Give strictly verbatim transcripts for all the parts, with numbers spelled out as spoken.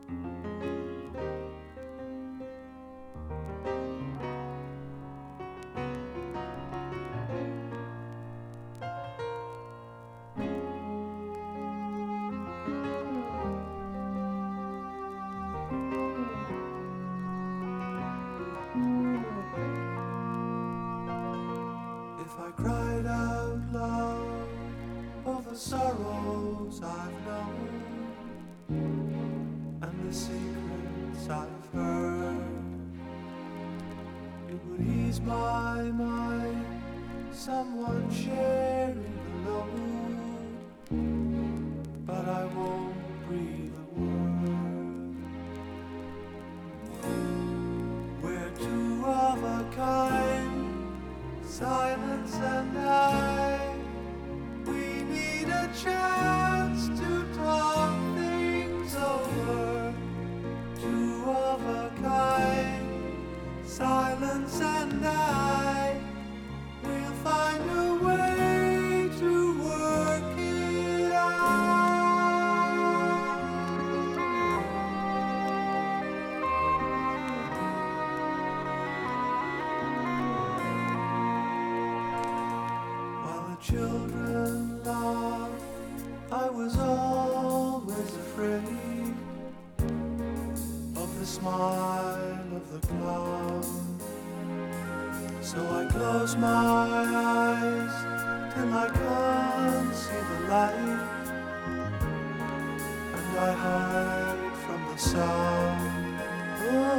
If I cried out loud of the sorrows I've known and the secrets I've heard, it would ease my mind, someone sharing the load, but I won't breathe a word. We're two of a kind, silence and I, we need a chance to talk things over. Two of a kind, silence and I, we'll find a way to work it out. While the children laughed, I was always afraid of the smile of the clown. So I close my eyes till I can't see the light, and I hide from the sound. Oh,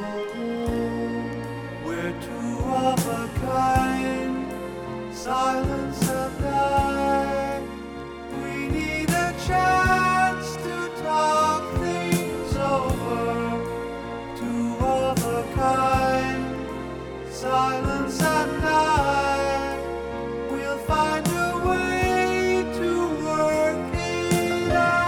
we're two of a kind, silence and I, we need a chance to talk things over. Two of a kind, silence and I, we'll find a way to work it out.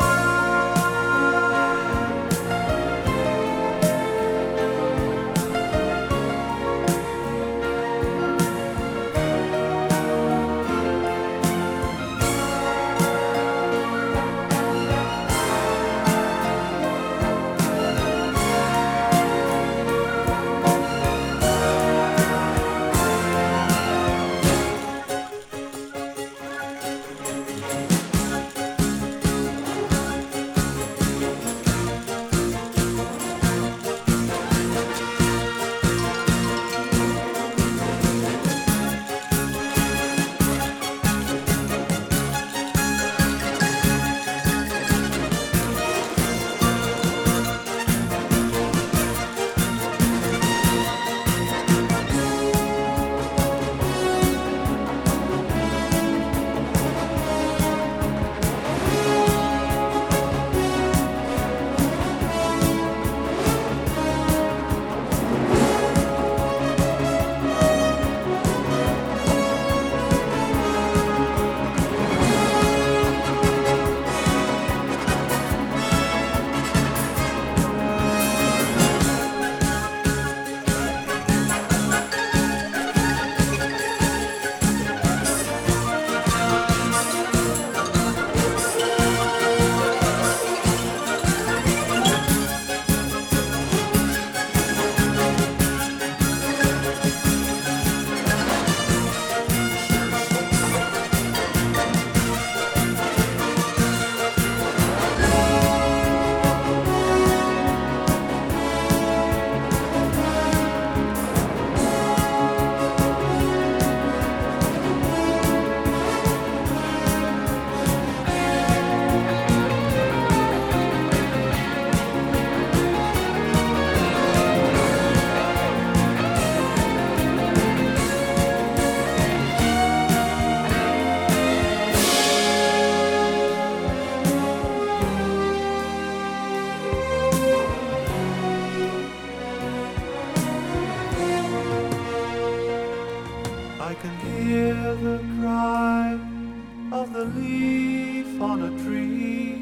I can hear the cry of the leaf on a tree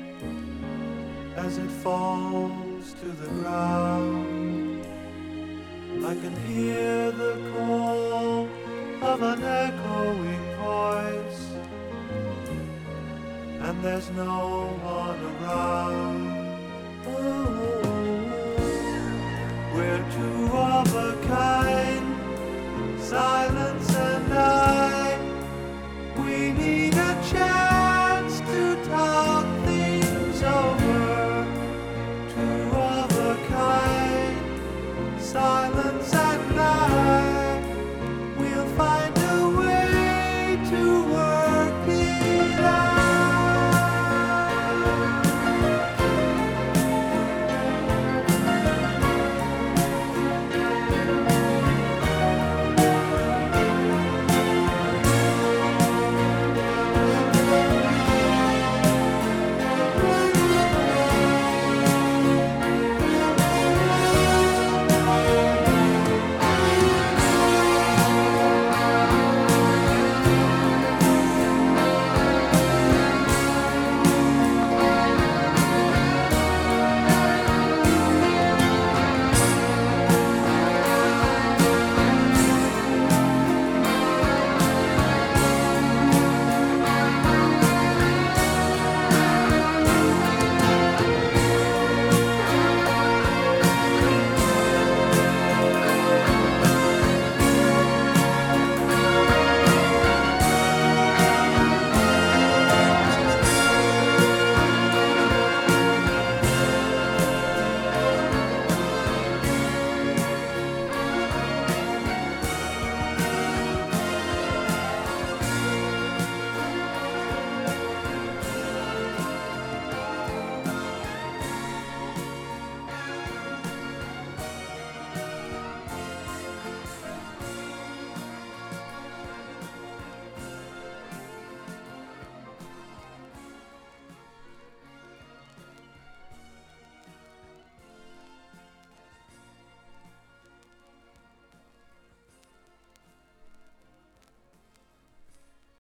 as it falls to the ground. I can hear the call of an echoing voice, and there's no one around. We're two of a kind, silence and I. We need a change.